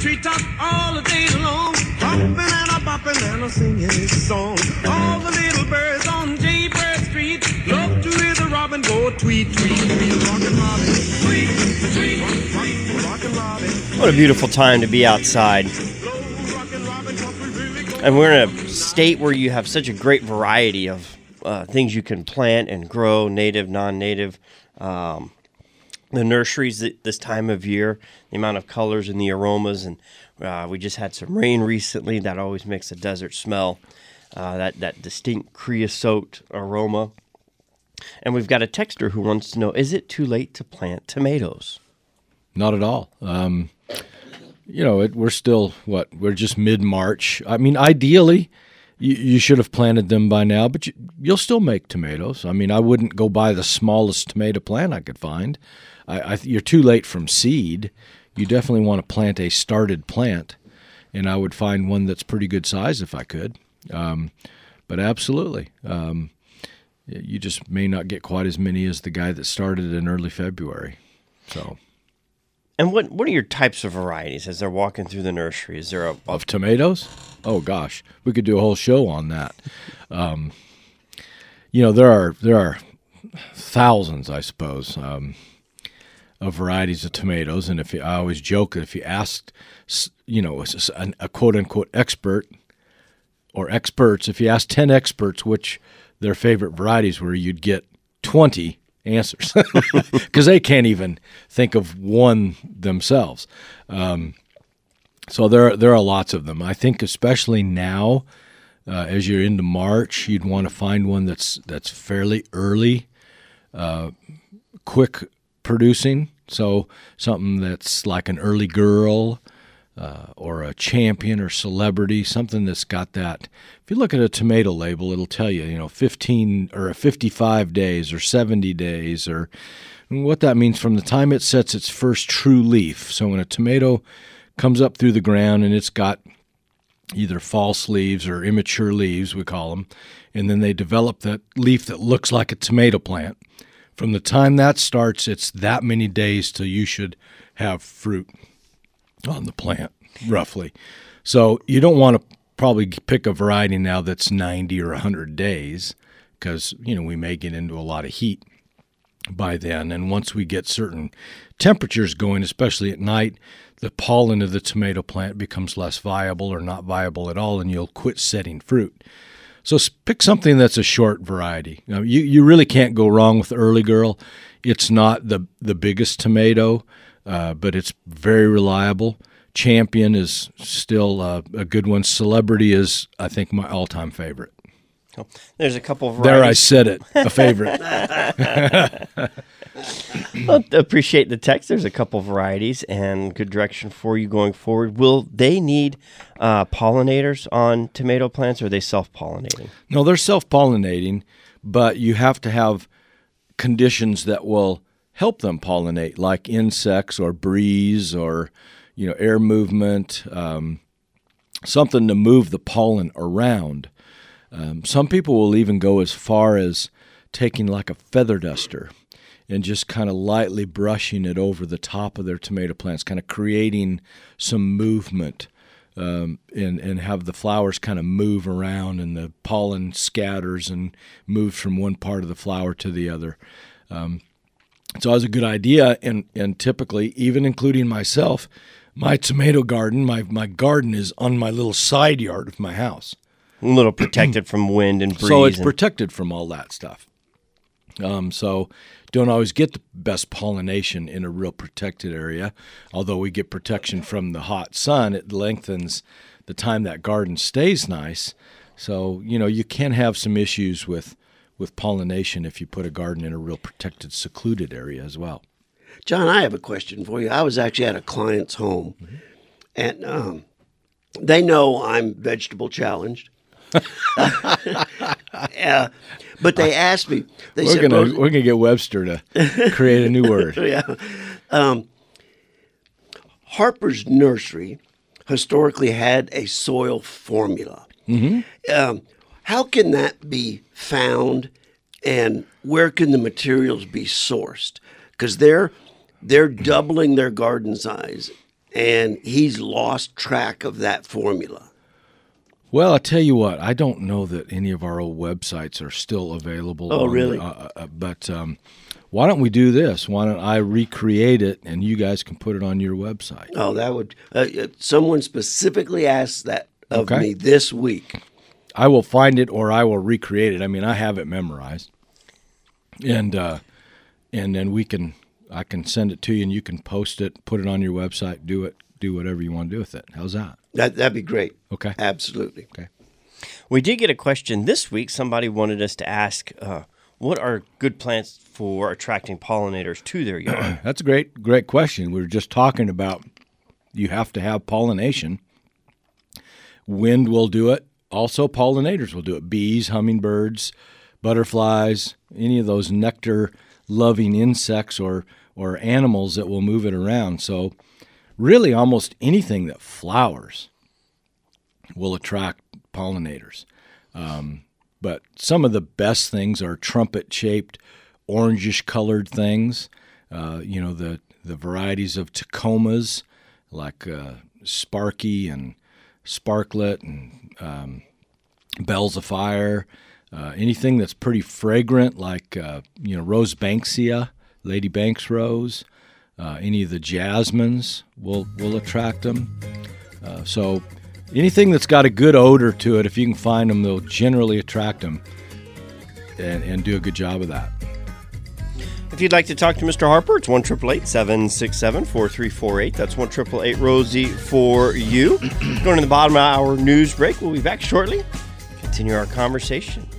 treetop all the day long, hopping and a bopping and a singing his song. All the little birds on Jaybird Street love to hear the robin go tweet, tweet, tweet, rockin' robin, tweet, tweet, rockin' robin. What a beautiful time to be outside. And we're in a state where you have such a great variety of things you can plant and grow, native, non-native. The nurseries this time of year, the amount of colors and the aromas, and we just had some rain recently. That always makes the desert smell, that distinct creosote aroma. And we've got a texter who wants to know, is it too late to plant tomatoes? Not at all. We're still, we're just mid-March. I mean, ideally, you should have planted them by now, but you'll still make tomatoes. I mean, I wouldn't go buy the smallest tomato plant I could find. You're too late from seed. You definitely want to plant a started plant, and I would find one that's pretty good size if I could. But absolutely. You just may not get quite as many as the guy that started in early February. So... And what are your types of varieties as they're walking through the nursery? Is there of tomatoes? Oh gosh, we could do a whole show on that. There are thousands, I suppose, of varieties of tomatoes. And I always joke that if you asked, a quote unquote expert or experts, if you asked 10 experts which their favorite varieties were, you'd get 20 answers because they can't even think of one themselves. So there are lots of them. I think especially now, as you're into March, you'd want to find one that's fairly early, quick producing. So something that's like an early girl or a champion or celebrity, something that's got that. If you look at a tomato label, it'll tell you, 15 or 55 days or 70 days, or what that means from the time it sets its first true leaf. So when a tomato comes up through the ground and it's got either false leaves or immature leaves, we call them, and then they develop that leaf that looks like a tomato plant. From the time that starts, it's that many days till you should have fruit on the plant, roughly. So you don't want to probably pick a variety now that's 90 or 100 days because, we may get into a lot of heat by then. And once we get certain temperatures going, especially at night, the pollen of the tomato plant becomes less viable or not viable at all, and you'll quit setting fruit. So pick something that's a short variety. You really can't go wrong with Early Girl. It's not the biggest tomato, but it's very reliable. Champion is still a good one. Celebrity is, I think, my all-time favorite. There's a couple of varieties. There, I said it, a favorite. Well, appreciate the text. There's a couple of varieties and good direction for you going forward. Will they need pollinators on tomato plants, or are they self-pollinating? No, they're self-pollinating, but you have to have conditions that will help them pollinate, like insects or breeze or air movement, something to move the pollen around. Some people will even go as far as taking like a feather duster and just kind of lightly brushing it over the top of their tomato plants, kind of creating some movement and have the flowers kind of move around and the pollen scatters and moves from one part of the flower to the other. It's always a good idea, and typically, even including myself, my tomato garden, my garden is on my little side yard of my house. A little protected from wind and breeze. So it's protected from all that stuff. So don't always get the best pollination in a real protected area. Although we get protection from the hot sun, it lengthens the time that garden stays nice. So, you can have some issues with pollination if you put a garden in a real protected, secluded area as well. John, I have a question for you. I was actually at a client's home, and they know I'm vegetable challenged. But they asked me. We're gonna get Webster to create a new word. Yeah. Harper's Nursery historically had a soil formula. Mm-hmm. How can that be found, and where can the materials be sourced? Because they're doubling their garden size, and he's lost track of that formula? Well, I'll tell you what, I don't know that any of our old websites are still available. Oh, really? But why don't we do this? Why don't I recreate it, and you guys can put it on your website? Oh, that would someone specifically asked that of Okay. me this week. I will find it, or I will recreate it. I mean, I have it memorized, and then I can send it to you, and you can post it, put it on your website, do whatever you want to do with it. How's that? That'd be great. Okay. Absolutely. Okay. We did get a question this week. Somebody wanted us to ask, what are good plants for attracting pollinators to their yard? That's a great question. We were just talking about you have to have pollination. Wind will do it. Also, pollinators will do it. Bees, hummingbirds, butterflies, any of those nectar-loving insects or animals that will move it around. So really almost anything that flowers will attract pollinators. But some of the best things are trumpet-shaped, orangish-colored things. The varieties of Tacomas, like Sparky and Sparklet and Bells of Fire. Anything that's pretty fragrant, like Rose Banksia, Lady Banks rose. Any of the jasmines will attract them. So anything that's got a good odor to it, if you can find them, they'll generally attract them and do a good job of that. If you'd like to talk to Mr. Harper, it's 1-888-767-4348. That's 1-888-ROSIE for you. Going to the bottom of our news break. We'll be back shortly. Continue our conversation